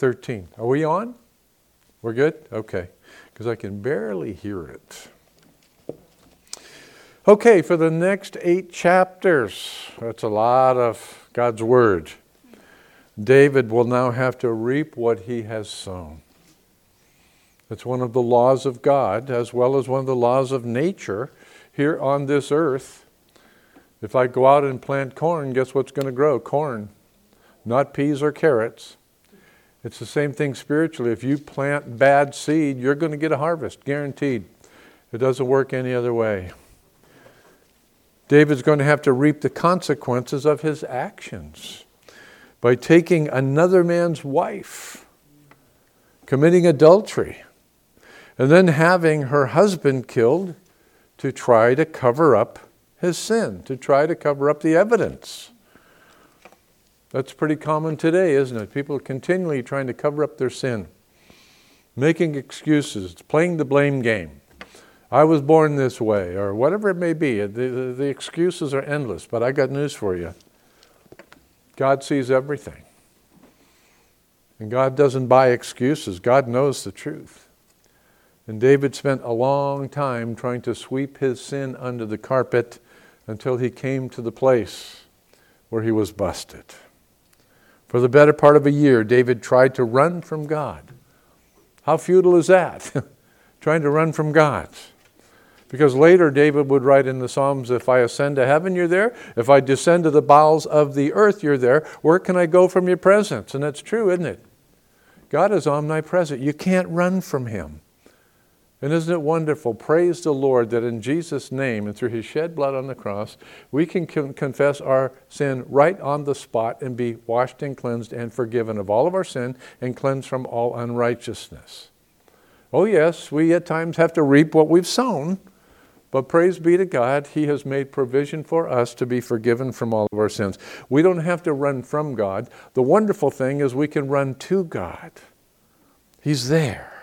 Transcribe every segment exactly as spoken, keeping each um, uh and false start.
thirteen. Are we on? We're good? Okay. Because I can barely hear it. Okay, for the next eight chapters, that's a lot of God's Word. David will now have to reap what he has sown. It's one of the laws of God, as well as one of the laws of nature here on this earth. If I go out and plant corn, guess what's going to grow? Corn, not peas or carrots. It's the same thing spiritually. If you plant bad seed, you're going to get a harvest, guaranteed. It doesn't work any other way. David's going to have to reap the consequences of his actions by taking another man's wife, committing adultery, and then having her husband killed to try to cover up his sin, to try to cover up the evidence. That's pretty common today, isn't it? People are continually trying to cover up their sin, making excuses, playing the blame game. I was born this way, or whatever it may be. The, the, the excuses are endless, but I got news for you. God sees everything. And God doesn't buy excuses. God knows the truth. And David spent a long time trying to sweep his sin under the carpet until he came to the place where he was busted. For the better part of a year, David tried to run from God. How futile is that? Trying to run from God. Because later David would write in the Psalms, if I ascend to heaven, you're there. If I descend to the bowels of the earth, you're there. Where can I go from your presence? And that's true, isn't it? God is omnipresent. You can't run from Him. And isn't it wonderful? Praise the Lord that in Jesus' name and through His shed blood on the cross, we can con- confess our sin right on the spot and be washed and cleansed and forgiven of all of our sin and cleansed from all unrighteousness. Oh yes, we at times have to reap what we've sown. But praise be to God, He has made provision for us to be forgiven from all of our sins. We don't have to run from God. The wonderful thing is we can run to God. He's there.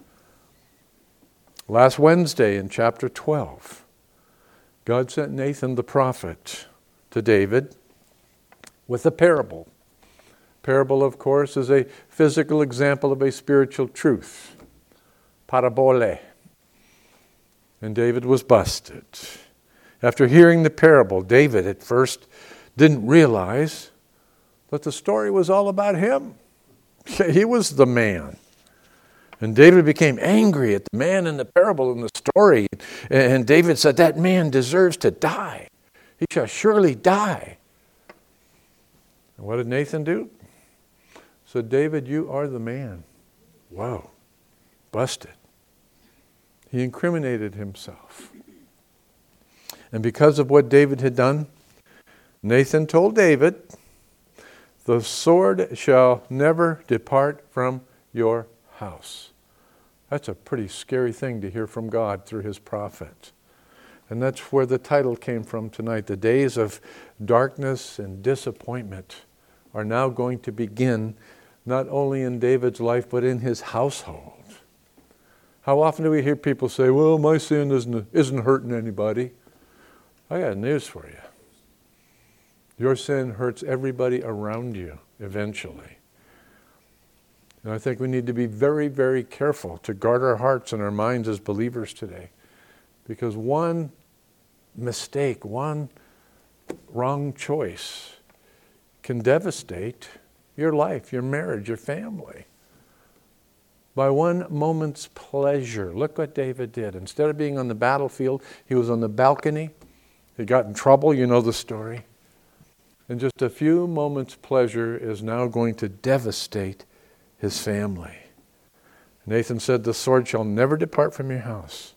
Last Wednesday in chapter twelve, God sent Nathan the prophet to David with a parable. Parable, of course, is a physical example of a spiritual truth. Parabole. And David was busted. After hearing the parable, David at first didn't realize that the story was all about him. He was the man. And David became angry at the man in the parable in the story. And David said, that man deserves to die. He shall surely die. And what did Nathan do? So David, you are the man. Whoa, busted. He incriminated himself. And because of what David had done, Nathan told David, the sword shall never depart from your house. That's a pretty scary thing to hear from God through His prophet. And that's where the title came from tonight. The days of darkness and disappointment are now going to begin, not only in David's life, but in his household. How often do we hear people say, well, my sin isn't, isn't hurting anybody? I got news for you. Your sin hurts everybody around you eventually. And I think we need to be very, very careful to guard our hearts and our minds as believers today. Because one mistake, one wrong choice can devastate your life, your marriage, your family. By one moment's pleasure. Look what David did. Instead of being on the battlefield, he was on the balcony. He got in trouble, you know the story. And just a few moments' pleasure is now going to devastate his family. Nathan said, the sword shall never depart from your house.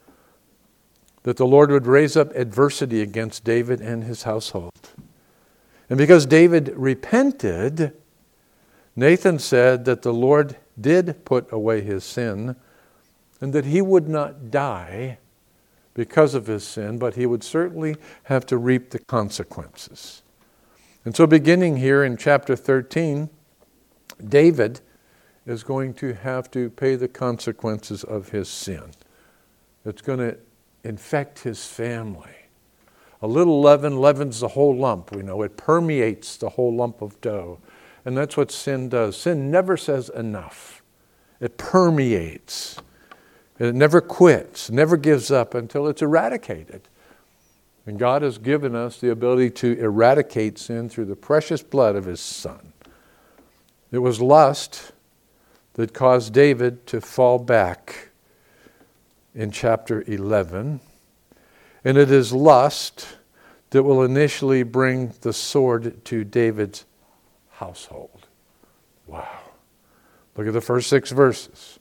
That the Lord would raise up adversity against David and his household. And because David repented, Nathan said that the Lord did put away his sin and that he would not die because of his sin, but he would certainly have to reap the consequences. And so beginning here in chapter thirteen, David is going to have to pay the consequences of his sin. It's going to infect his family. A little leaven leavens the whole lump, we know. It permeates the whole lump of dough. And that's what sin does. Sin never says enough. It permeates. It never quits, never gives up until it's eradicated. And God has given us the ability to eradicate sin through the precious blood of His Son. It was lust that caused David to fall back in chapter eleven. And it is lust that will initially bring the sword to David's household. Wow. Look at the first six verses.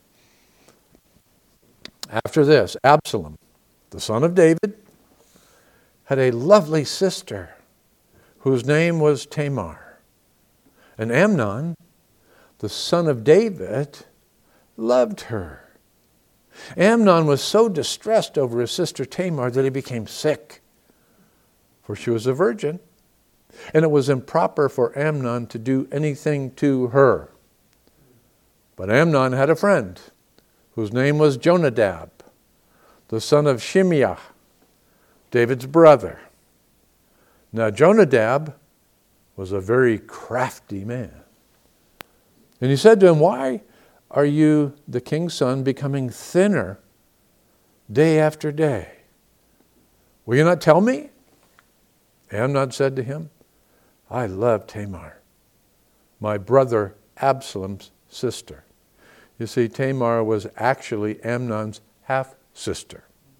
After this, Absalom, the son of David, had a lovely sister whose name was Tamar. And Amnon, the son of David, loved her. Amnon was so distressed over his sister Tamar that he became sick, for she was a virgin, and it was improper for Amnon to do anything to her. But Amnon had a friend whose name was Jonadab, the son of Shimeah, David's brother. Now Jonadab was a very crafty man. And he said to him, "Why are you, the king's son, becoming thinner day after day? Will you not tell me?" Amnon said to him, "I love Tamar, my brother Absalom's sister." You see, Tamar was actually Amnon's half-sister.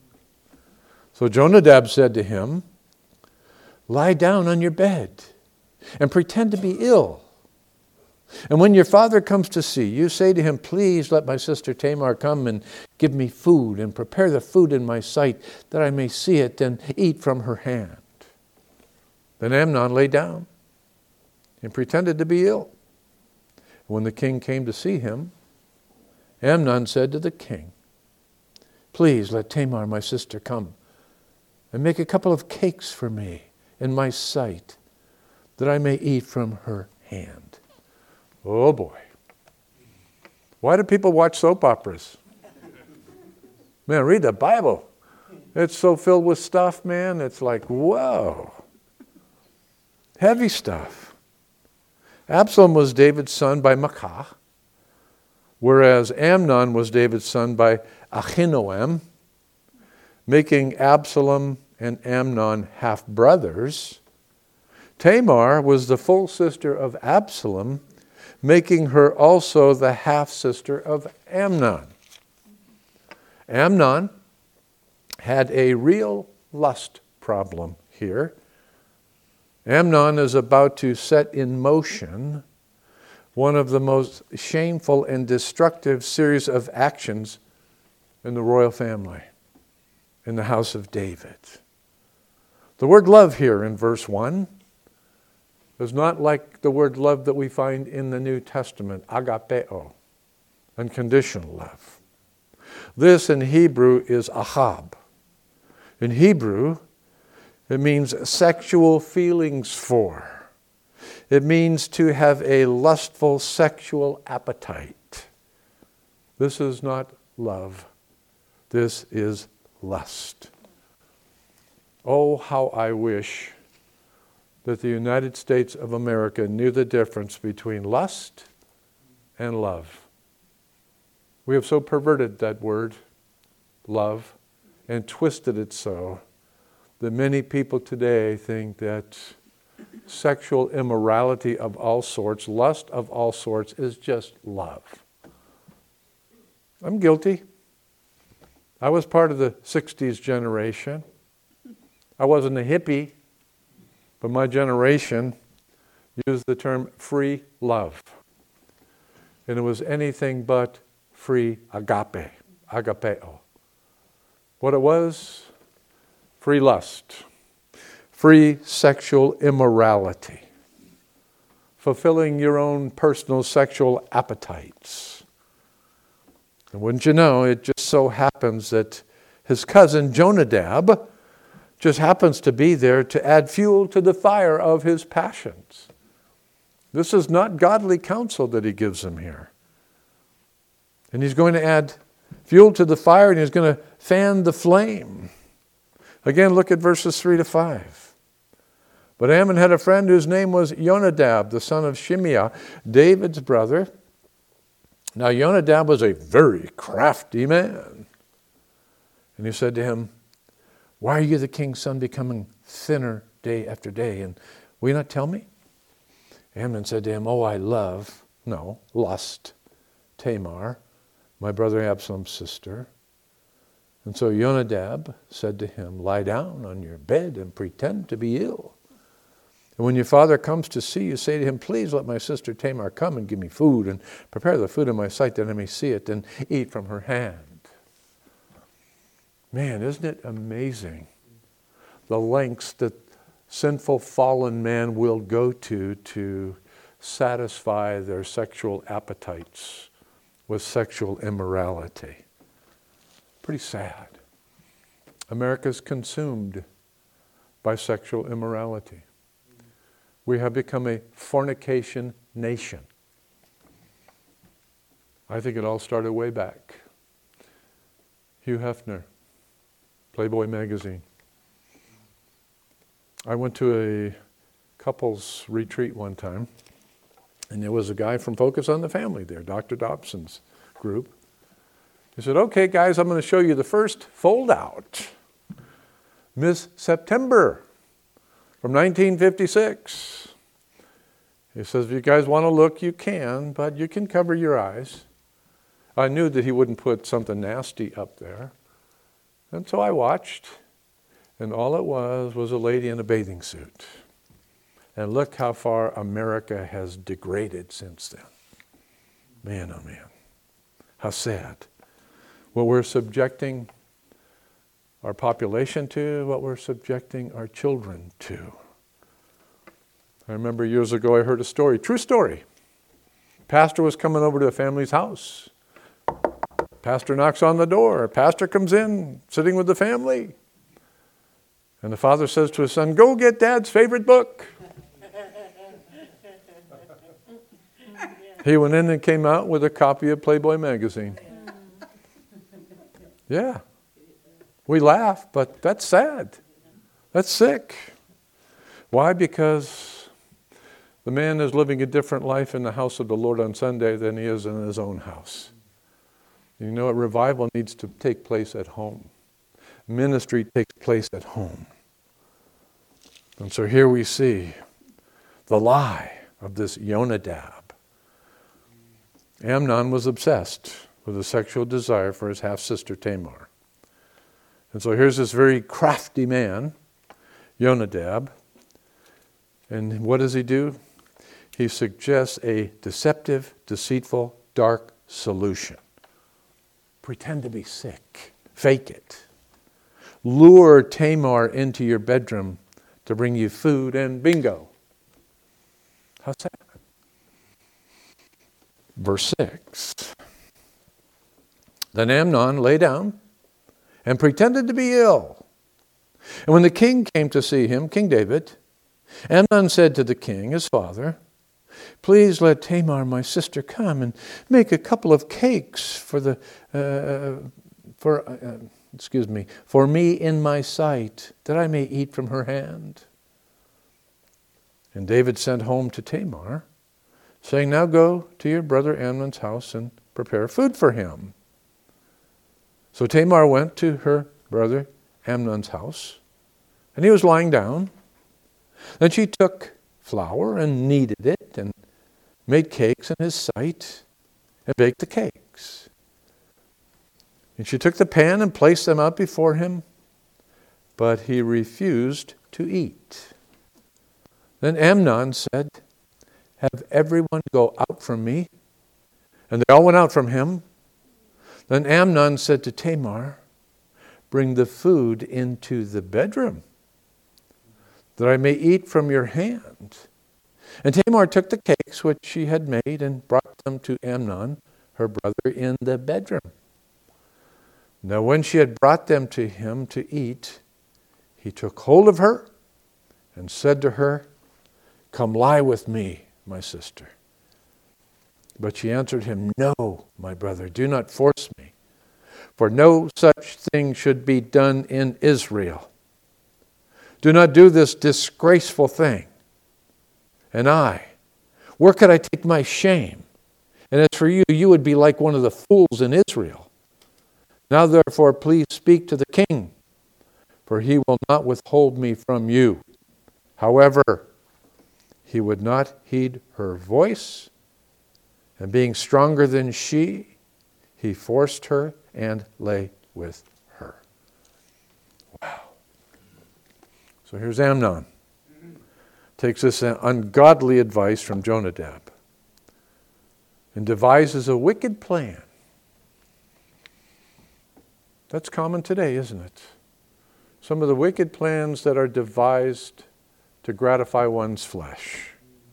So Jonadab said to him, "Lie down on your bed and pretend to be ill. And when your father comes to see you, say to him, 'Please let my sister Tamar come and give me food and prepare the food in my sight that I may see it and eat from her hand.'" Then Amnon lay down and pretended to be ill. When the king came to see him, Amnon said to the king, "Please let Tamar, my sister, come and make a couple of cakes for me in my sight, that I may eat from her hand." Oh boy. Why do people watch soap operas? Man, read the Bible. It's so filled with stuff, man. It's like, whoa. Heavy stuff. Absalom was David's son by Maachah, whereas Amnon was David's son by Ahinoam, making Absalom and Amnon half-brothers. Tamar was the full sister of Absalom, making her also the half-sister of Amnon. Amnon had a real lust problem here. Amnon is about to set in motion one of the most shameful and destructive series of actions in the royal family, in the house of David. The word love here in verse one is not like the word love that we find in the New Testament, agapeo, unconditional love. This in Hebrew is ahab. In Hebrew, it means sexual feelings for. It means to have a lustful sexual appetite. This is not love. This is lust. Oh, how I wish that the United States of America knew the difference between lust and love. We have so perverted that word, love, and twisted it so that many people today think that sexual immorality of all sorts, lust of all sorts, is just love. I'm guilty. I was part of the sixties generation. I wasn't a hippie, but my generation used the term free love. And it was anything but free agape, agapeo. What it was? Free lust, free sexual immorality, fulfilling your own personal sexual appetites. And wouldn't you know, it just so happens that his cousin Jonadab just happens to be there to add fuel to the fire of his passions. This is not godly counsel that he gives him here. And he's going to add fuel to the fire, and he's going to fan the flame. Again, look at verses three to five. But Ammon had a friend whose name was Jonadab, the son of Shimeah, David's brother. Now Jonadab was a very crafty man. And he said to him, why are you, the king's son, becoming thinner day after day? And will you not tell me? Ammon said to him, oh, I love, no, lust, Tamar, my brother Absalom's sister. And so Jonadab said to him, lie down on your bed and pretend to be ill. And when your father comes to see you, say to him, please let my sister Tamar come and give me food, and prepare the food in my sight that I may see it and eat from her hand. Man, isn't it amazing the lengths that sinful fallen man will go to to satisfy their sexual appetites with sexual immorality? Pretty sad. America's consumed by sexual immorality. We have become a fornication nation. I think it all started way back. Hugh Hefner, Playboy magazine. I went to a couples retreat one time, and there was a guy from Focus on the Family there, Doctor Dobson's group. He said, okay, guys, I'm going to show you the first fold-out. Miss September from nineteen fifty-six. He says, if you guys want to look, you can, but you can cover your eyes. I knew that he wouldn't put something nasty up there. And so I watched, and all it was was a lady in a bathing suit. And look how far America has degraded since then. Man, oh man, how sad. What we're subjecting our population to, what we're subjecting our children to. I remember years ago I heard a story, true story. Pastor was coming over to a family's house. Pastor knocks on the door. Pastor comes in, sitting with the family. And the father says to his son, go get Dad's favorite book. He went in and came out with a copy of Playboy magazine. Yeah. We laugh, but that's sad. That's sick. Why? Because the man is living a different life in the house of the Lord on Sunday than he is in his own house. You know, a revival needs to take place at home. Ministry takes place at home. And so here we see the lie of this Jonadab. Amnon was obsessed with a sexual desire for his half-sister Tamar. And so here's this very crafty man, Jonadab. And what does he do? He suggests a deceptive, deceitful, dark solution. Pretend to be sick. Fake it. Lure Tamar into your bedroom to bring you food, and bingo. How's that? Verse six. Then Amnon lay down and pretended to be ill. And when the king came to see him, King David, Amnon said to the king, his father, please let Tamar, my sister, come and make a couple of cakes for the uh, for uh, excuse me for me in my sight, that I may eat from her hand. And David sent home to Tamar, saying, now go to your brother Amnon's house and prepare food for him. So Tamar went to her brother Amnon's house, and he was lying down. Then she took flour and kneaded it and made cakes in his sight and baked the cakes. And she took the pan and placed them out before him, but he refused to eat. Then Amnon said, have everyone go out from me. And they all went out from him. Then Amnon said to Tamar, bring the food into the bedroom, that I may eat from your hand. And Tamar took the cakes which she had made and brought them to Amnon, her brother, in the bedroom. Now when she had brought them to him to eat, he took hold of her and said to her, come lie with me, my sister. But she answered him, no, my brother, do not force me, for no such thing should be done in Israel. Do not do this disgraceful thing. And I, where could I take my shame? And as for you, you would be like one of the fools in Israel. Now therefore, please speak to the king, for he will not withhold me from you. However, he would not heed her voice, and being stronger than she, he forced her and lay with her. Wow. So here's Amnon. Takes this ungodly advice from Jonadab and devises a wicked plan. That's common today, isn't it? Some of the wicked plans that are devised to gratify one's flesh.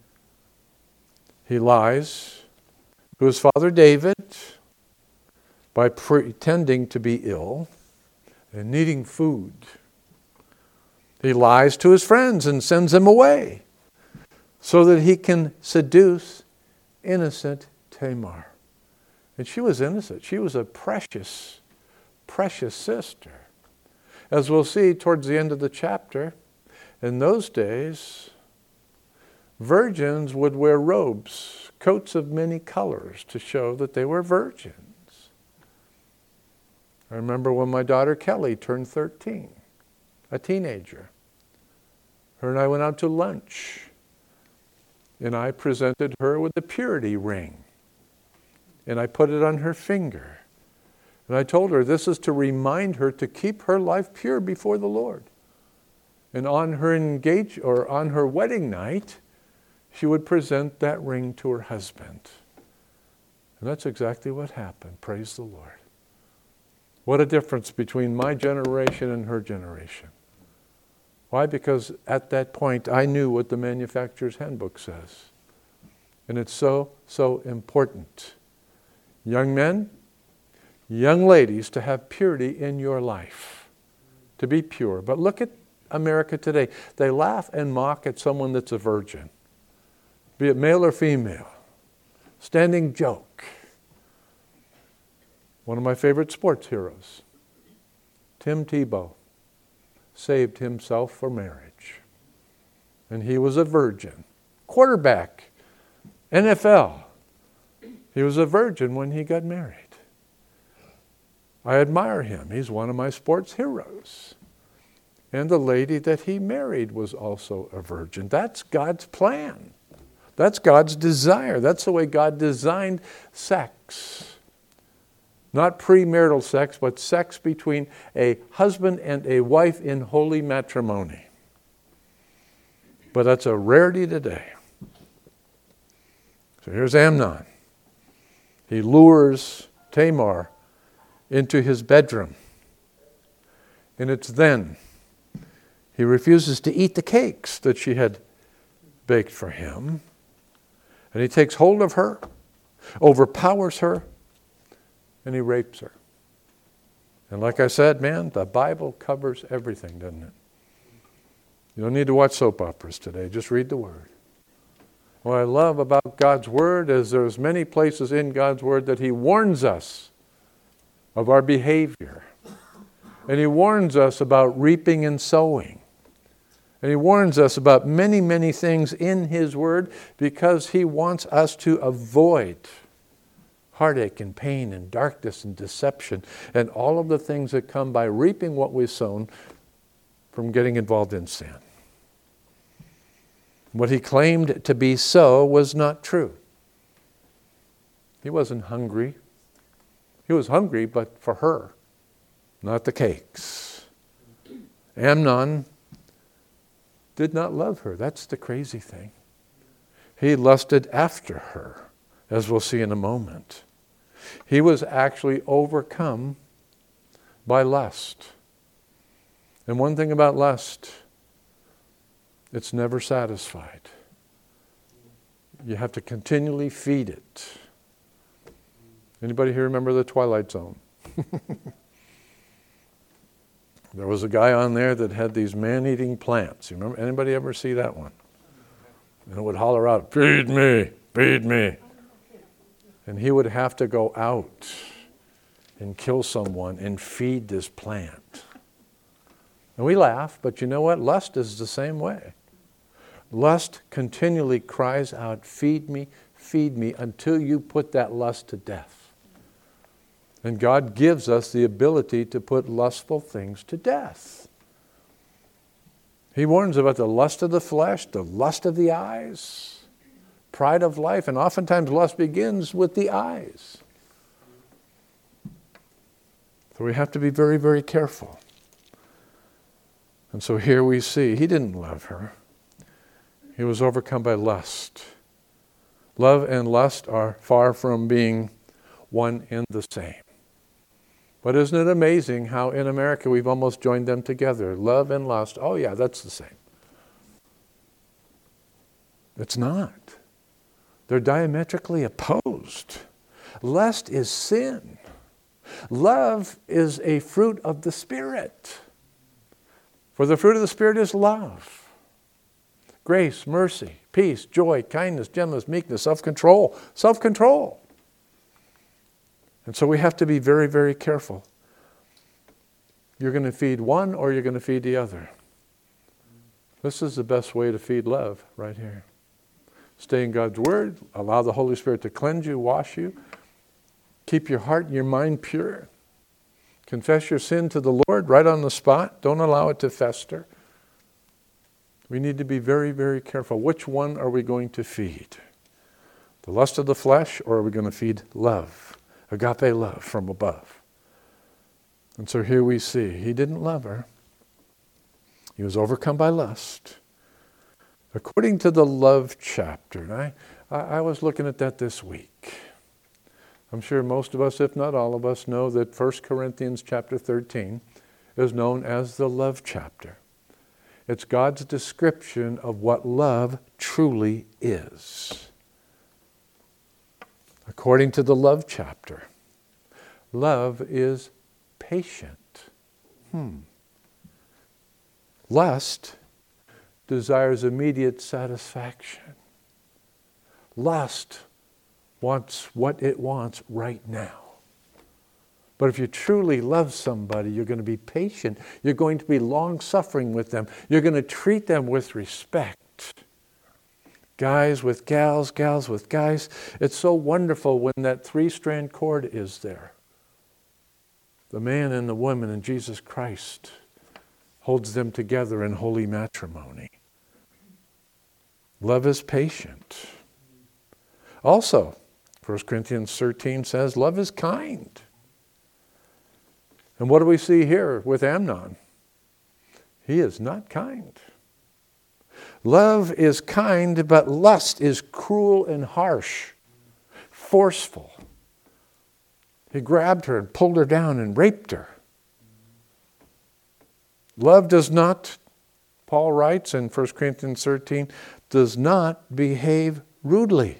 He lies to his father David by pretending to be ill and needing food. He lies to his friends and sends them away so that he can seduce innocent Tamar. And she was innocent. She was a precious, precious sister. As we'll see towards the end of the chapter, in those days, virgins would wear robes, coats of many colors, to show that they were virgins. I remember when my daughter Kelly turned thirteen, a teenager. Her and I went out to lunch, and I presented her with a purity ring, and I put it on her finger. And I told her this is to remind her to keep her life pure before the Lord. And on her engage or on her wedding night, she would present that ring to her husband. And that's exactly what happened. Praise the Lord. What a difference between my generation and her generation. Why? Because at that point I knew what the manufacturer's handbook says. And it's so, so important. Young men, young ladies, to have purity in your life. To be pure. But look at America today. They laugh and mock at someone that's a virgin. Be it male or female. Standing joke. One of my favorite sports heroes, Tim Tebow, saved himself for marriage. And he was a virgin. Quarterback, N F L. He was a virgin when he got married. I admire him. He's one of my sports heroes. And the lady that he married was also a virgin. That's God's plan. That's God's desire. That's the way God designed sex. Not premarital sex, but sex between a husband and a wife in holy matrimony. But that's a rarity today. So here's Amnon. He lures Tamar into his bedroom. And it's then he refuses to eat the cakes that she had baked for him. And he takes hold of her, overpowers her, and he rapes her. And like I said, man, the Bible covers everything, doesn't it? You don't need to watch soap operas today. Just read the Word. What I love about God's Word is there's many places in God's Word that He warns us of our behavior. And He warns us about reaping and sowing. And He warns us about many, many things in His Word because He wants us to avoid heartache and pain and darkness and deception and all of the things that come by reaping what we've sown from getting involved in sin. What he claimed to be so was not true. He wasn't hungry. He was hungry, but for her, not the cakes. Amnon did not love her. That's the crazy thing. He lusted after her, as we'll see in a moment. He was actually overcome by lust. And one thing about lust, it's never satisfied. You have to continually feed it. Anybody here remember The Twilight Zone? There was a guy on there that had these man-eating plants. You remember? Anybody ever see that one? And it would holler out, "Feed me, feed me." And he would have to go out and kill someone and feed this plant. And we laugh, but you know what? Lust is the same way. Lust continually cries out, feed me, feed me, until you put that lust to death. And God gives us the ability to put lustful things to death. He warns about the lust of the flesh, the lust of the eyes, pride of life, and oftentimes lust begins with the eyes. So we have to be very, very careful. And so here we see, he didn't love her. He was overcome by lust. Love and lust are far from being one and the same. But isn't it amazing how in America we've almost joined them together? Love and lust, oh yeah, that's the same. It's not. They're diametrically opposed. Lust is sin. Love is a fruit of the Spirit. For the fruit of the Spirit is love, grace, mercy, peace, joy, kindness, gentleness, meekness, self-control. Self-control. And so we have to be very, very careful. You're going to feed one or you're going to feed the other. This is the best way to feed love right here. Stay in God's Word. Allow the Holy Spirit to cleanse you, wash you. Keep your heart and your mind pure. Confess your sin to the Lord right on the spot. Don't allow it to fester. We need to be very, very careful. Which one are we going to feed? The lust of the flesh, or are we going to feed love? Agape love from above. And so here we see, he didn't love her. He was overcome by lust. According to the love chapter, and I, I, I was looking at that this week. I'm sure most of us, if not all of us, know that First Corinthians chapter thirteen is known as the love chapter. It's God's description of what love truly is. According to the love chapter, love is patient. Hmm. Lust desires immediate satisfaction. Lust wants what it wants right now. But if you truly love somebody, you're going to be patient. You're going to be long-suffering with them. You're going to treat them with respect. Guys with gals, gals with guys. It's so wonderful when that three-strand cord is there. The man and the woman in Jesus Christ holds them together in holy matrimony. Love is patient. Also, First Corinthians thirteen says, love is kind. And what do we see here with Amnon? He is not kind. Love is kind, but lust is cruel and harsh, forceful. He grabbed her and pulled her down and raped her. Love does not, Paul writes in First Corinthians thirteen, does not behave rudely.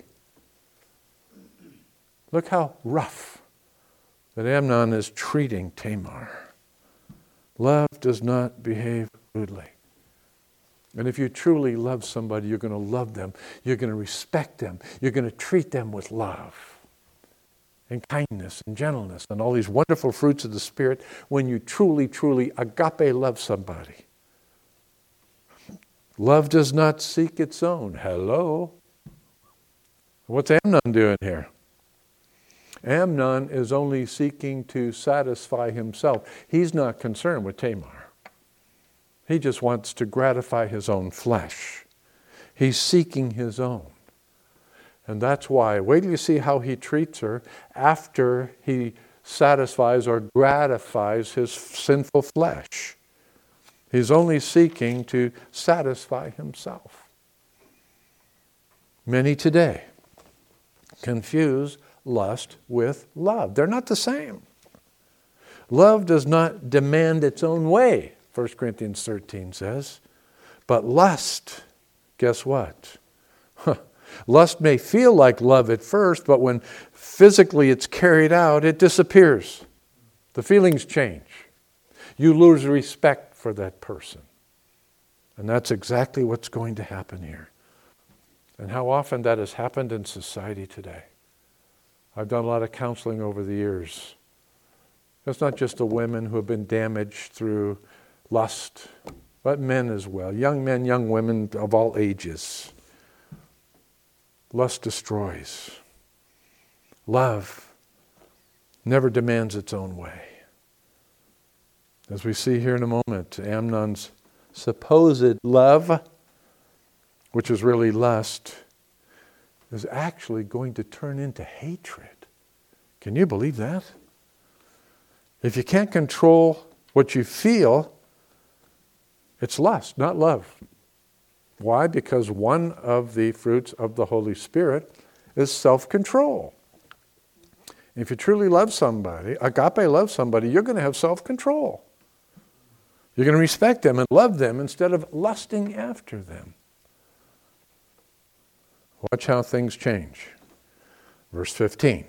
Look how rough that Amnon is treating Tamar. Love does not behave rudely. And if you truly love somebody, you're going to love them. You're going to respect them. You're going to treat them with love and kindness and gentleness and all these wonderful fruits of the Spirit when you truly, truly agape love somebody. Love does not seek its own. Hello? What's Amnon doing here? Amnon is only seeking to satisfy himself. He's not concerned with Tamar. He just wants to gratify his own flesh. He's seeking his own. And that's why, wait till you see how he treats her after he satisfies or gratifies his sinful flesh. He's only seeking to satisfy himself. Many today confuse lust with love. They're not the same. Love does not demand its own way, First Corinthians thirteen says. But lust, guess what? Huh. Lust may feel like love at first, but when physically it's carried out, it disappears. The feelings change. You lose respect for that person. And that's exactly what's going to happen here. And how often that has happened in society today. I've done a lot of counseling over the years. It's not just the women who have been damaged through lust, but men as well, young men, young women of all ages. Lust destroys. Love never demands its own way. As we see here in a moment, Amnon's supposed love, which is really lust, is actually going to turn into hatred. Can you believe that? If you can't control what you feel, it's lust, not love. Why? Because one of the fruits of the Holy Spirit is self-control. If you truly love somebody, agape love somebody, you're going to have self-control. You're going to respect them and love them instead of lusting after them. Watch how things change. Verse fifteen.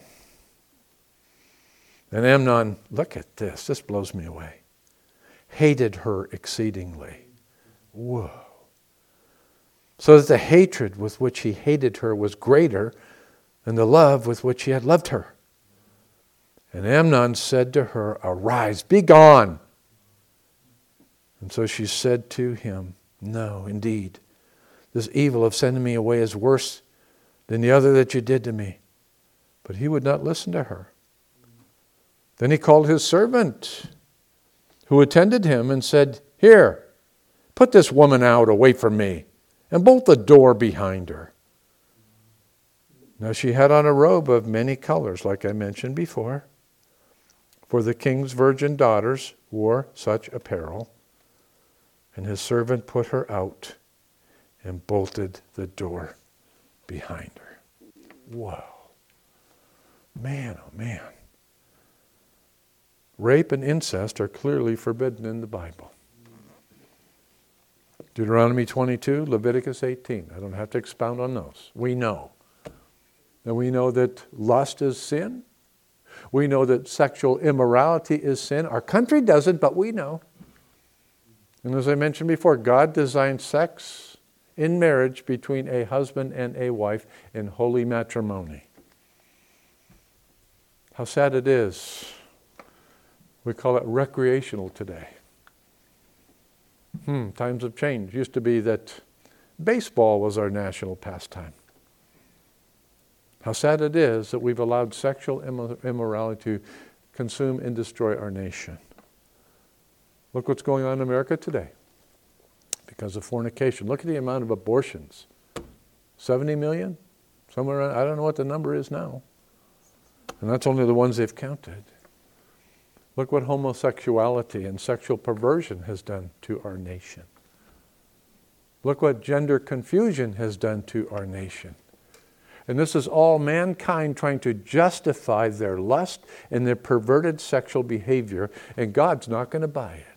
And Amnon, look at this, this blows me away, hated her exceedingly. Whoa. So that the hatred with which he hated her was greater than the love with which he had loved her. And Amnon said to her, "Arise, be gone." And so she said to him, "No, indeed, this evil of sending me away is worse than the other that you did to me." But he would not listen to her. Then he called his servant who attended him and said, "Here, put this woman out away from me, and bolt the door behind her." Now she had on a robe of many colors, like I mentioned before, for the king's virgin daughters wore such apparel. And his servant put her out and bolted the door behind her. Whoa. Man, oh man. Rape and incest are clearly forbidden in the Bible. Deuteronomy twenty-two, Leviticus eighteen. I don't have to expound on those. We know. And we know that lust is sin. We know that sexual immorality is sin. Our country doesn't, but we know. And as I mentioned before, God designed sex in marriage between a husband and a wife in holy matrimony. How sad it is. We call it recreational today. Hmm, times have changed. It used to be that baseball was our national pastime. How sad it is that we've allowed sexual immorality to consume and destroy our nation. Look what's going on in America today because of fornication. Look at the amount of abortions. seventy million? Somewhere around, I don't know what the number is now. And that's only the ones they've counted. Look what homosexuality and sexual perversion has done to our nation. Look what gender confusion has done to our nation. And this is all mankind trying to justify their lust and their perverted sexual behavior, and God's not going to buy it.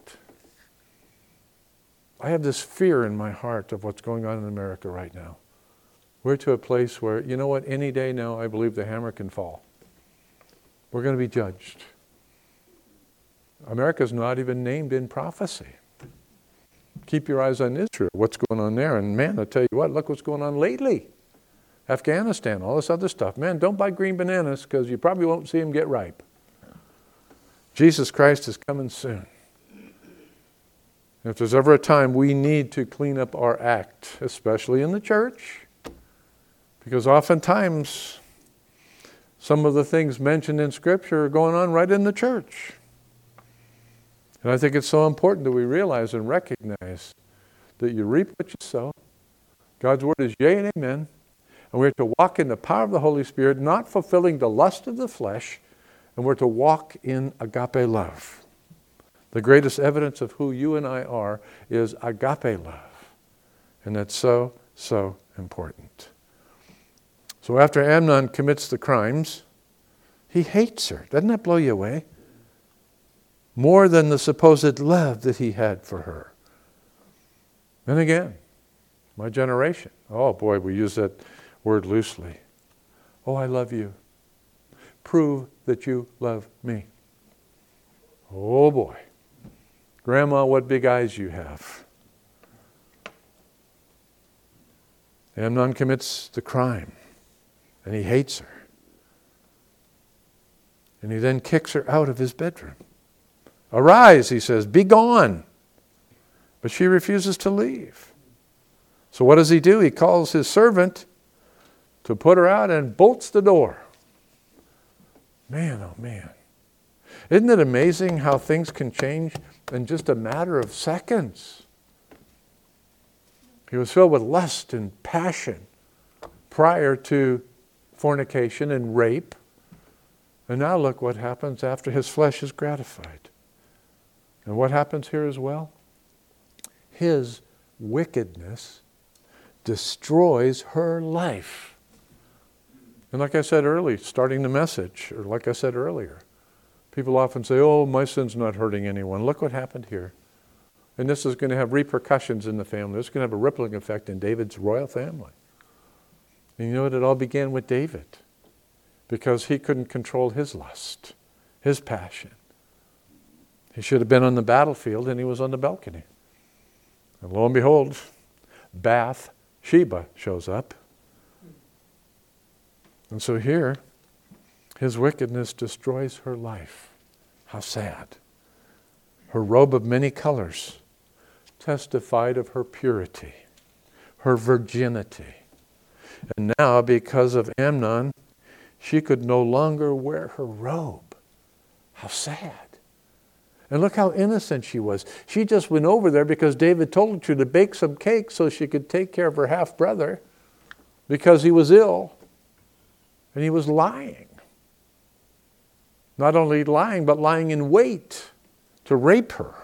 I have this fear in my heart of what's going on in America right now. We're to a place where, you know what, any day now I believe the hammer can fall. We're going to be judged. America's not even named in prophecy. Keep your eyes on Israel, what's going on there. And man, I'll tell you what, look what's going on lately. Afghanistan, all this other stuff. Man, don't buy green bananas because you probably won't see them get ripe. Jesus Christ is coming soon. If there's ever a time we need to clean up our act, especially in the church, because oftentimes some of the things mentioned in Scripture are going on right in the church. And I think it's so important that we realize and recognize that you reap what you sow. God's word is yea and amen. And we're to walk in the power of the Holy Spirit, not fulfilling the lust of the flesh, and we're to walk in agape love. The greatest evidence of who you and I are is agape love. And that's so, so important. So after Amnon commits the crimes, he hates her. Doesn't that blow you away? More than the supposed love that he had for her. And again, my generation. Oh boy, we use that word loosely. Oh, I love you. Prove that you love me. Oh boy. Grandma, what big eyes you have. Amnon commits the crime, and he hates her. And he then kicks her out of his bedroom. Arise, he says, be gone. But she refuses to leave. So what does he do? He calls his servant to put her out and bolts the door. Man, oh man. Isn't it amazing how things can change in just a matter of seconds? He was filled with lust and passion prior to fornication and rape. And now look what happens after his flesh is gratified. And what happens here as well? His wickedness destroys her life. And like I said earlier, starting the message, or like I said earlier, people often say, oh, my sin's not hurting anyone. Look what happened here. And this is going to have repercussions in the family. It's going to have a rippling effect in David's royal family. And you know what? It all began with David. Because he couldn't control his lust, his passion. He should have been on the battlefield and he was on the balcony. And lo and behold, Bathsheba shows up. And so here, his wickedness destroys her life. How sad. Her robe of many colors testified of her purity, her virginity. And now, because of Amnon, she could no longer wear her robe. How sad. And look how innocent she was. She just went over there because David told her to bake some cake so she could take care of her half-brother because he was ill. And he was lying. Not only lying, but lying in wait to rape her.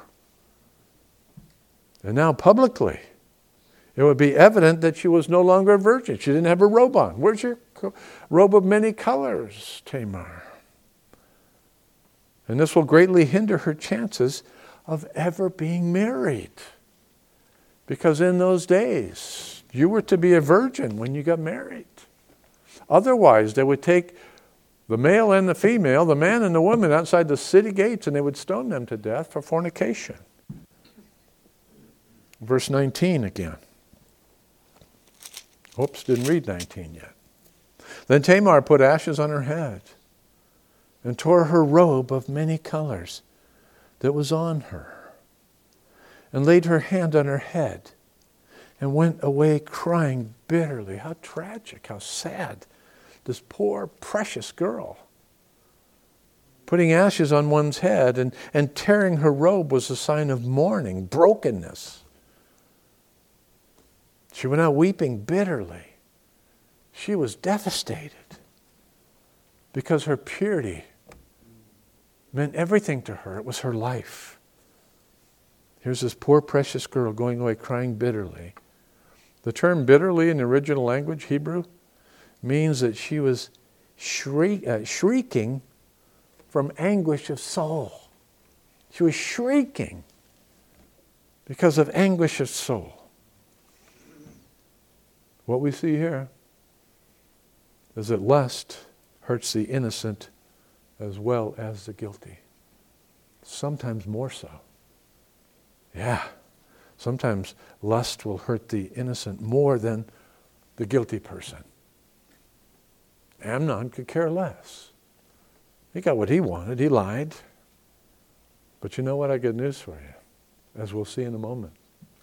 And now publicly, it would be evident that she was no longer a virgin. She didn't have her robe on. Where's your robe of many colors, Tamar? And this will greatly hinder her chances of ever being married. Because in those days, you were to be a virgin when you got married. Otherwise, they would take the male and the female, the man and the woman outside the city gates, and they would stone them to death for fornication. Verse nineteen again. Oops, didn't read nineteen yet. Then Tamar put ashes on her head and tore her robe of many colors that was on her and laid her hand on her head and went away crying bitterly. How tragic, how sad. This poor, precious girl. Putting ashes on one's head and, and tearing her robe was a sign of mourning, brokenness. She went out weeping bitterly. She was devastated because her purity meant everything to her. It was her life. Here's this poor, precious girl going away crying bitterly. The term bitterly in the original language, Hebrew, means that she was shriek, uh, shrieking from anguish of soul. She was shrieking because of anguish of soul. What we see here is that lust hurts the innocent as well as the guilty. Sometimes more so. Yeah. Sometimes lust will hurt the innocent more than the guilty person. Amnon could care less. He got what he wanted. He lied. But you know what? I got news for you, as we'll see in a moment.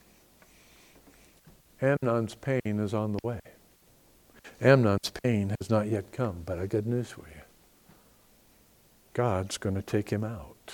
Amnon's pain is on the way. Amnon's pain has not yet come, but I got news for you. God's going to take him out.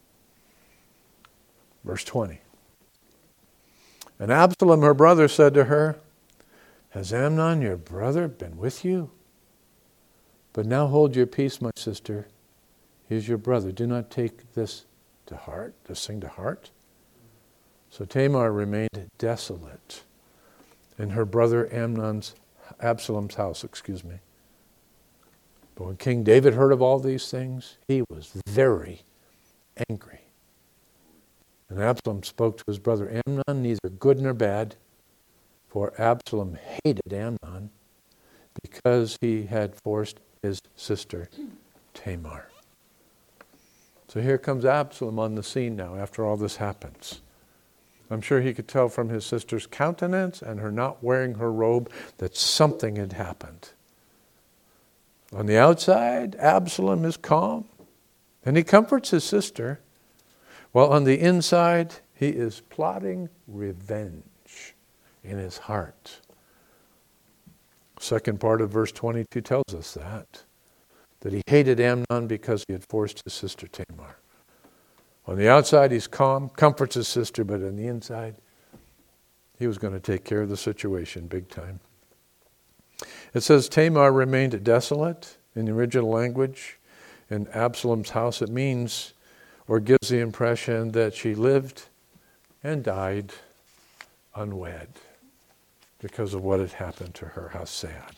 Verse twenty. And Absalom, her brother, said to her, has Amnon, your brother, been with you? But now hold your peace, my sister. He is your brother. Do not take this to heart, this thing to heart. So Tamar remained desolate in her brother Amnon's, Absalom's house, excuse me. But when King David heard of all these things, he was very angry. And Absalom spoke to his brother Amnon, neither good nor bad, for Absalom hated Amnon because he had forced his sister Tamar. So here comes Absalom on the scene now after all this happens. I'm sure he could tell from his sister's countenance and her not wearing her robe that something had happened. On the outside, Absalom is calm and he comforts his sister, while on the inside, He is plotting revenge in his heart. Second part of verse twenty-two tells us that, that he hated Amnon because he had forced his sister Tamar. On the outside, he's calm, comforts his sister, but on the inside, he was going to take care of the situation big time. It says Tamar remained desolate in the original language. In Absalom's house, it means, or gives the impression that she lived and died unwed because of what had happened to her. How sad.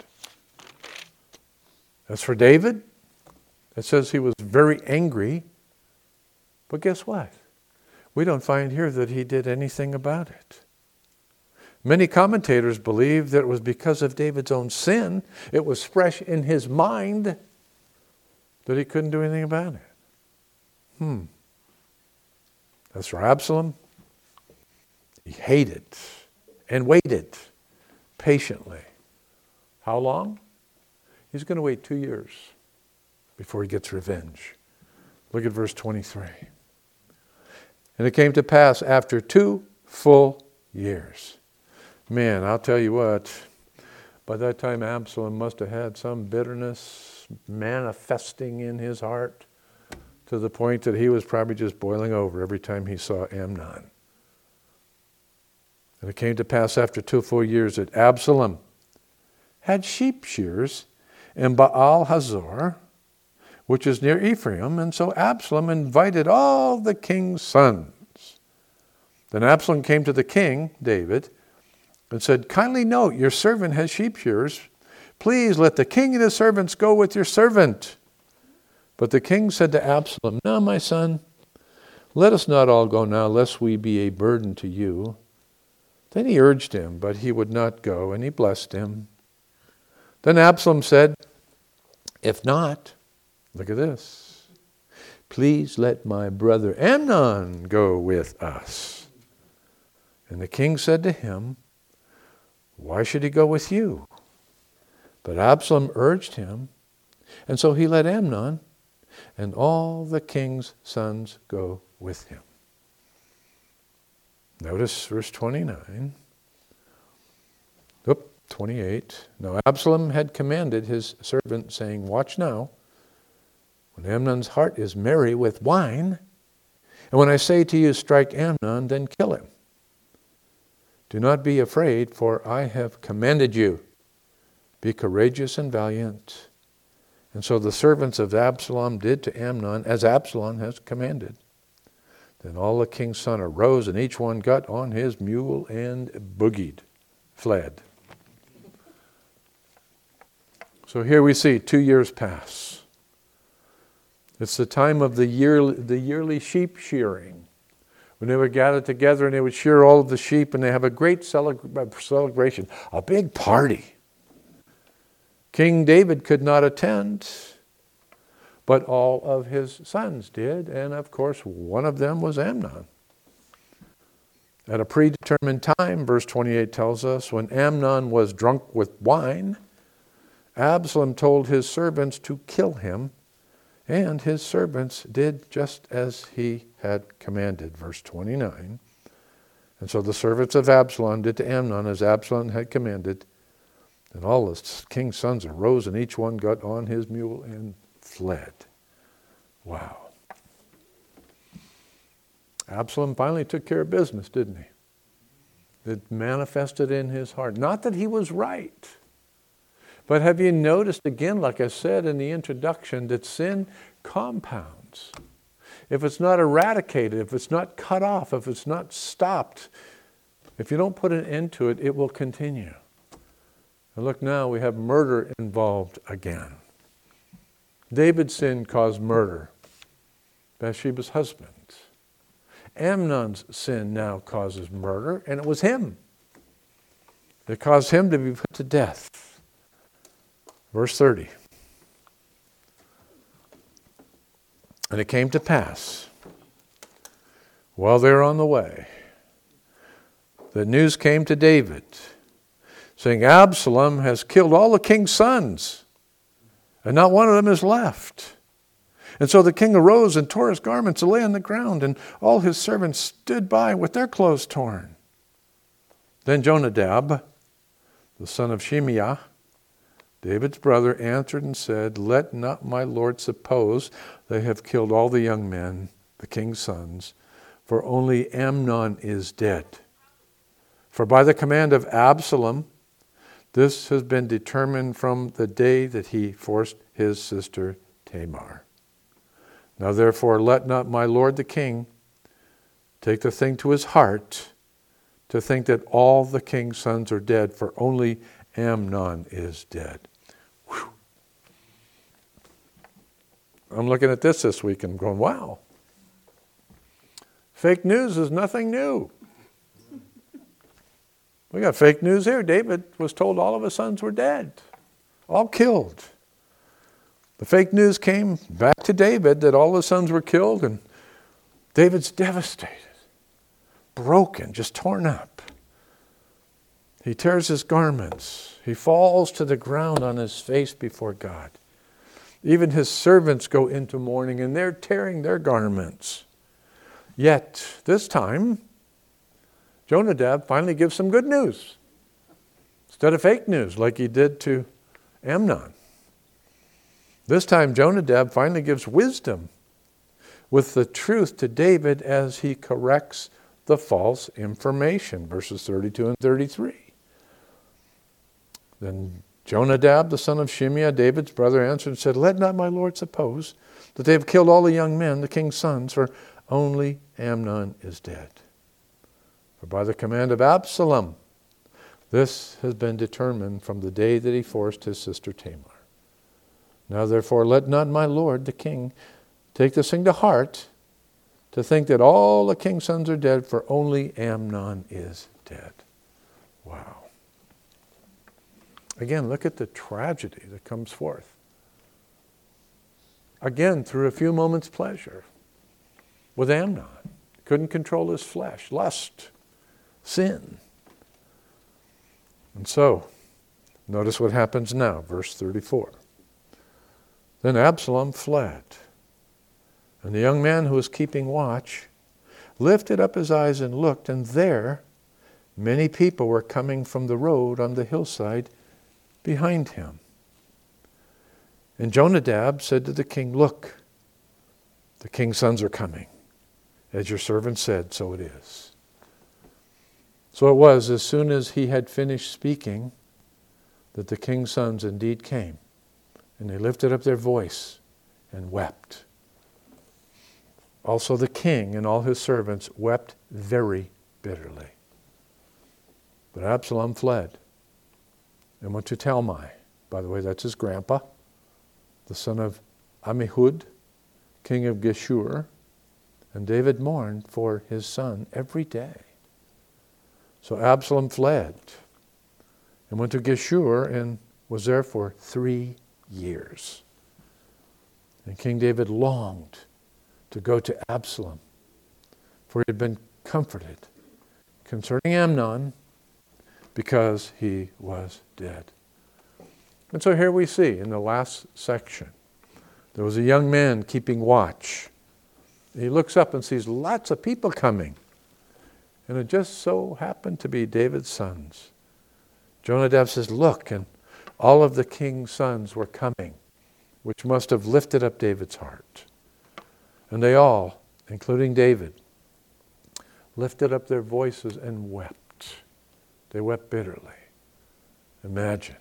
As for David, it says he was very angry. But guess what? We don't find here that he did anything about it. Many commentators believe that it was because of David's own sin. It was fresh in his mind that he couldn't do anything about it. Hmm. As for Absalom, he hated and waited patiently. How long? He's going to wait two years before he gets revenge. Look at verse twenty-three. And it came to pass after two full years. Man, I'll tell you what, by that time Absalom must have had some bitterness manifesting in his heart to the point that he was probably just boiling over every time he saw Amnon. And it came to pass after two full years that Absalom had sheep shears in Baal Hazor, which is near Ephraim, and so Absalom invited all the king's sons. Then Absalom came to the king, David, and said, kindly note, your servant has sheep shears. Please let the king and his servants go with your servant. But the king said to Absalom, now, my son, let us not all go now, lest we be a burden to you. Then he urged him, but he would not go, and he blessed him. Then Absalom said, if not, look at this, please let my brother Amnon go with us. And the king said to him, why should he go with you? But Absalom urged him, and so he let Amnon and all the king's sons go with him. Notice verse twenty-nine. Oop, twenty-eight. Now Absalom had commanded his servant, saying, watch now, when Amnon's heart is merry with wine, and when I say to you, strike Amnon, then kill him. Do not be afraid, for I have commanded you. Be courageous and valiant. And so the servants of Absalom did to Amnon as Absalom has commanded. Then all the king's sons arose, and each one got on his mule and boogied, fled. So here we see two years pass. It's the time of the yearly, the yearly sheep shearing, when they would gather together and they would shear all of the sheep, and they have a great celebration, a big party. King David could not attend, but all of his sons did, and of course one of them was Amnon. At a predetermined time, verse twenty-eight tells us, when Amnon was drunk with wine, Absalom told his servants to kill him, and his servants did just as he had commanded. Verse twenty-nine. And so the servants of Absalom did to Amnon as Absalom had commanded. And all the king's sons arose, and each one got on his mule and fled. Wow. Absalom finally took care of business, didn't he? It manifested in his heart. Not that he was right. But have you noticed again, like I said in the introduction, that sin compounds. If it's not eradicated, if it's not cut off, if it's not stopped, if you don't put an end to it, it will continue. And look now, we have murder involved again. David's sin caused murder. Bathsheba's husband. Amnon's sin now causes murder, and it was him. It caused him to be put to death. Verse thirty. And it came to pass, while they were on the way, the news came to David, saying, Absalom has killed all the king's sons, and not one of them is left. And so the king arose and tore his garments and lay on the ground, and all his servants stood by with their clothes torn. Then Jonadab, the son of Shimeah, David's brother, answered and said, "Let not my lord suppose they have killed all the young men, the king's sons, for only Amnon is dead. For by the command of Absalom, this has been determined from the day that he forced his sister Tamar. Now therefore let not my lord the king take the thing to his heart to think that all the king's sons are dead, for only Amnon is dead." Whew. I'm looking at this this week and going, wow. Fake news is nothing new. We got fake news here. David was told all of his sons were dead, all killed. The fake news came back to David that all his sons were killed, and David's devastated, broken, just torn up. He tears his garments. He falls to the ground on his face before God. Even his servants go into mourning, and they're tearing their garments. Yet, this time, Jonadab finally gives some good news instead of fake news like he did to Amnon. This time, Jonadab finally gives wisdom with the truth to David as he corrects the false information, verses thirty-two and thirty-three. Then Jonadab, the son of Shimeah, David's brother, answered and said, "Let not my lord suppose that they have killed all the young men, the king's sons, for only Amnon is dead. For by the command of Absalom, this has been determined from the day that he forced his sister Tamar. Now therefore let not my lord the king take this thing to heart, to think that all the king's sons are dead, for only Amnon is dead." Wow. Again, look at the tragedy that comes forth. Again, through a few moments' pleasure with Amnon. Couldn't control his flesh, lust, sin. And so, notice what happens now, verse thirty-four. Then Absalom fled, and the young man who was keeping watch lifted up his eyes and looked, and there many people were coming from the road on the hillside behind him. And Jonadab said to the king, "Look, the king's sons are coming. As your servant said, so it is." So it was, as soon as he had finished speaking, that the king's sons indeed came, and they lifted up their voice and wept. Also the king and all his servants wept very bitterly. But Absalom fled and went to Talmai. By the way, that's his grandpa, the son of Ammihud, king of Geshur. And David mourned for his son every day. So Absalom fled and went to Geshur and was there for three years. And King David longed to go to Absalom, for he had been comforted concerning Amnon because he was dead. And so here we see in the last section, there was a young man keeping watch. He looks up and sees lots of people coming. And it just so happened to be David's sons. Jonadab says, "Look," and all of the king's sons were coming, which must have lifted up David's heart. And they all, including David, lifted up their voices and wept. They wept bitterly. Imagine.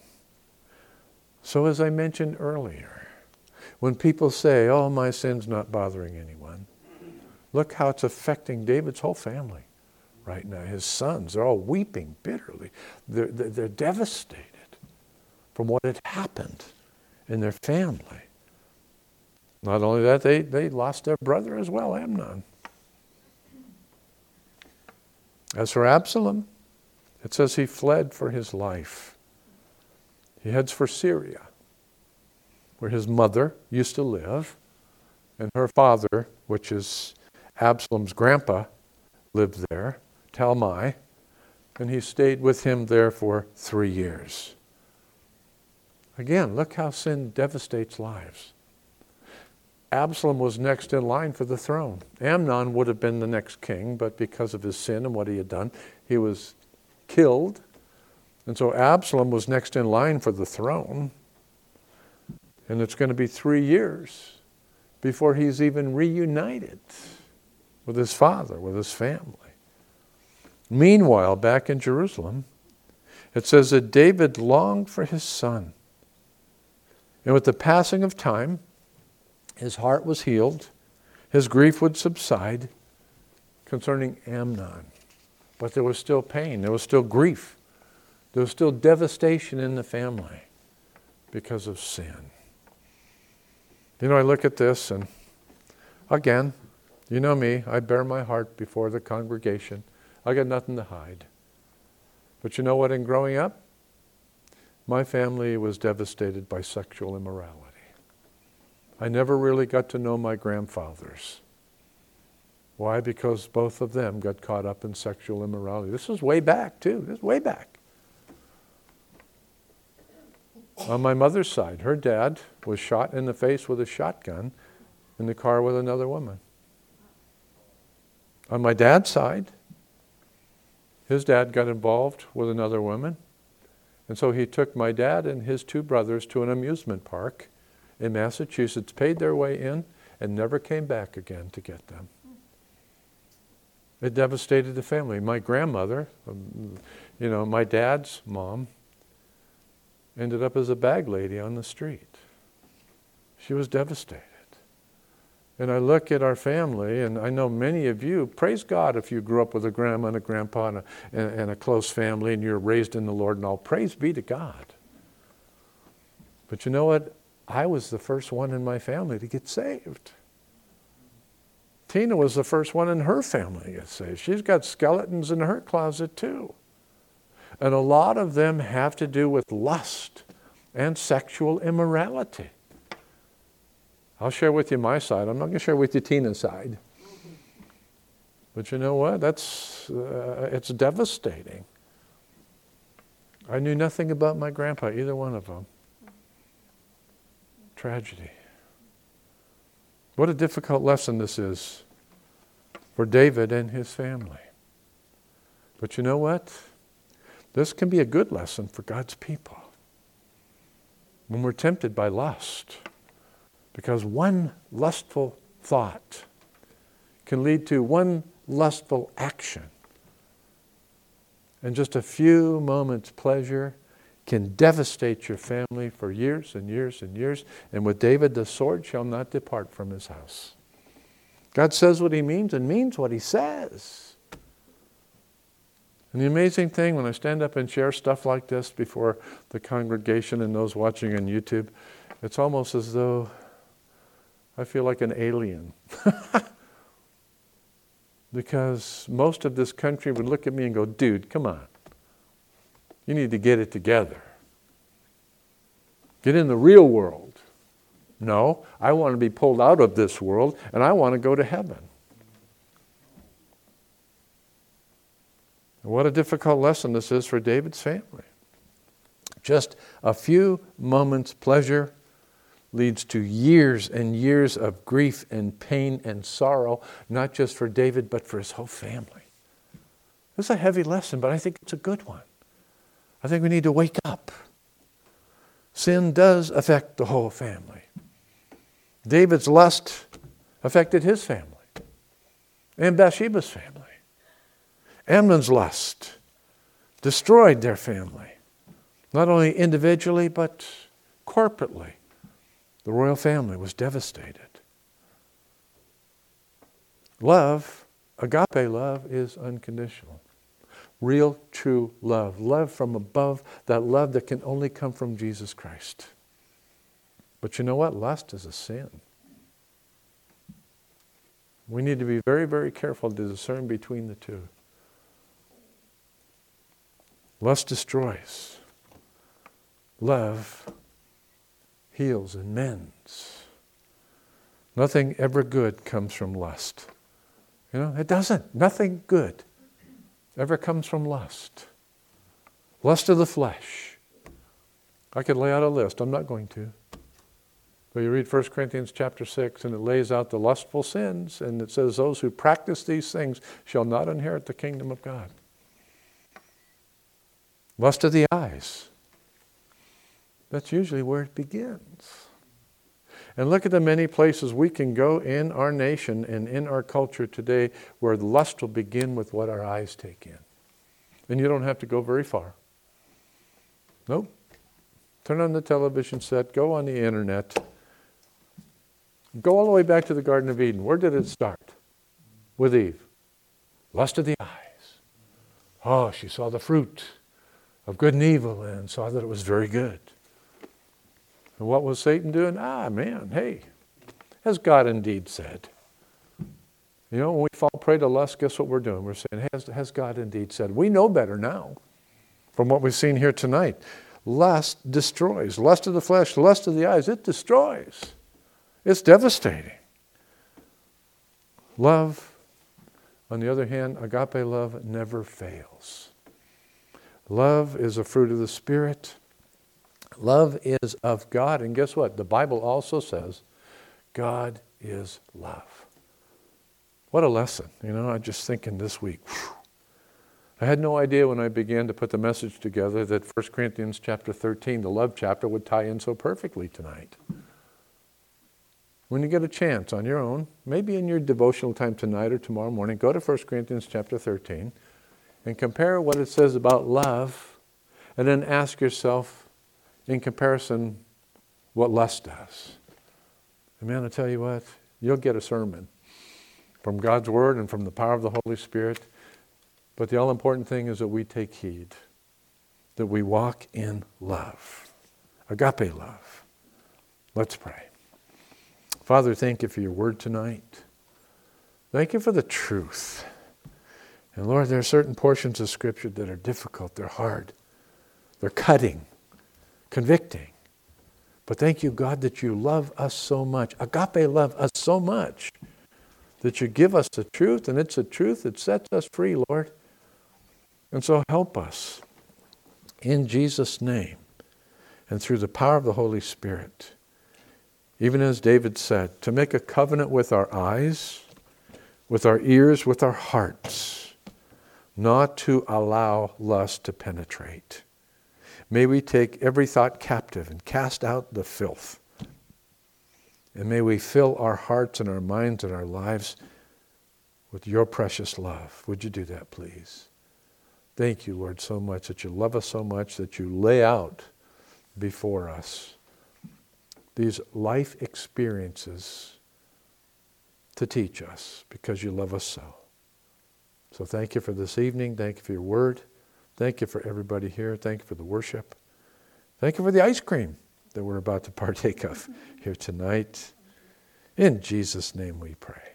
So as I mentioned earlier, when people say, "Oh, my sin's not bothering anyone," look how it's affecting David's whole family right now. His sons, they're all weeping bitterly. They're, they're, they're devastated from what had happened in their family. Not only that, they, they lost their brother as well, Amnon. As for Absalom, it says he fled for his life. He heads for Syria, where his mother used to live, and her father, which is Absalom's grandpa, lived there, Talmai, and he stayed with him there for three years. Again, look how sin devastates lives. Absalom was next in line for the throne. Amnon would have been the next king, but because of his sin and what he had done, he was killed. And so Absalom was next in line for the throne. And it's going to be three years before he's even reunited with his father, with his family. Meanwhile, back in Jerusalem, it says that David longed for his son. And with the passing of time, his heart was healed. His grief would subside concerning Amnon. But there was still pain. There was still grief. There was still devastation in the family because of sin. You know, I look at this and, again, you know me, I bear my heart before the congregation. I got nothing to hide. But you know what, in growing up, my family was devastated by sexual immorality. I never really got to know my grandfathers. Why? Because both of them got caught up in sexual immorality. This was way back, too. This is way back. On my mother's side, her dad was shot in the face with a shotgun in the car with another woman. On my dad's side, his dad got involved with another woman, and so he took my dad and his two brothers to an amusement park in Massachusetts, paid their way in, and never came back again to get them. It devastated the family. My grandmother, um, you know, my dad's mom, ended up as a bag lady on the street. She was devastated. And I look at our family, and I know many of you, praise God if you grew up with a grandma and a grandpa and a, and, and a close family and you're raised in the Lord and all. Praise be to God. But you know what? I was the first one in my family to get saved. Tina was the first one in her family to get saved. She's got skeletons in her closet too. And a lot of them have to do with lust and sexual immorality. I'll share with you my side. I'm not going to share with you Tina's side. But you know what? That's uh, it's devastating. I knew nothing about my grandpa, either one of them. Tragedy. What a difficult lesson this is for David and his family. But you know what? This can be a good lesson for God's people. When we're tempted by lust, because one lustful thought can lead to one lustful action. And just a few moments' pleasure can devastate your family for years and years and years. And with David, the sword shall not depart from his house. God says what he means and means what he says. And the amazing thing, when I stand up and share stuff like this before the congregation and those watching on YouTube, it's almost as though I feel like an alien. Because most of this country would look at me and go, dude, come on. You need to get it together. Get in the real world. No, I want to be pulled out of this world and I want to go to heaven. And what a difficult lesson this is for David's family. Just a few moments' pleasure leads to years and years of grief and pain and sorrow, not just for David, but for his whole family. It's a heavy lesson, but I think it's a good one. I think we need to wake up. Sin does affect the whole family. David's lust affected his family and Bathsheba's family. Amnon's lust destroyed their family, not only individually, but corporately. The royal family was devastated. Love, agape love, is unconditional. Real, true love. Love from above, that love that can only come from Jesus Christ. But you know what? Lust is a sin. We need to be very, very careful to discern between the two. Lust destroys. Love heals and mends. Nothing ever good comes from lust. You know, it doesn't. Nothing good ever comes from lust. Lust of the flesh. I could lay out a list. I'm not going to. But you read First Corinthians chapter six, and it lays out the lustful sins, and it says, those who practice these things shall not inherit the kingdom of God. Lust of the eyes. That's usually where it begins. And look at the many places we can go in our nation and in our culture today where lust will begin with what our eyes take in. And you don't have to go very far. Nope. Turn on the television set, go on the internet. Go all the way back to the Garden of Eden. Where did it start? With Eve. Lust of the eyes. Oh, she saw the fruit of good and evil and saw that it was very good. And what was Satan doing? Ah, man, hey, has God indeed said? You know, when we fall prey to lust, guess what we're doing? We're saying, has, has God indeed said? We know better now from what we've seen here tonight. Lust destroys. Lust of the flesh, lust of the eyes, it destroys. It's devastating. Love, on the other hand, agape love never fails. Love is a fruit of the Spirit. Love is of God. And guess what? The Bible also says God is love. What a lesson. You know, I'm just thinking this week. Whew, I had no idea when I began to put the message together that First Corinthians chapter thirteen, the love chapter, would tie in so perfectly tonight. When you get a chance on your own, maybe in your devotional time tonight or tomorrow morning, go to First Corinthians chapter thirteen and compare what it says about love, and then ask yourself, in comparison, what lust does. And man, I tell you what, you'll get a sermon from God's Word and from the power of the Holy Spirit. But the all-important thing is that we take heed, that we walk in love, agape love. Let's pray. Father, thank you for your Word tonight. Thank you for the truth. And Lord, there are certain portions of Scripture that are difficult, they're hard, they're cutting, convicting. But thank you, God, that you love us so much. Agape love us so much that you give us the truth, and it's the truth that sets us free, Lord. And so help us in Jesus' name and through the power of the Holy Spirit, even as David said, to make a covenant with our eyes, with our ears, with our hearts, not to allow lust to penetrate. May we take every thought captive and cast out the filth. And may we fill our hearts and our minds and our lives with your precious love. Would you do that, please? Thank you, Lord, so much that you love us so much that you lay out before us these life experiences to teach us because you love us so. So thank you for this evening. Thank you for your word. Thank you for everybody here. Thank you for the worship. Thank you for the ice cream that we're about to partake of here tonight. In Jesus' name we pray.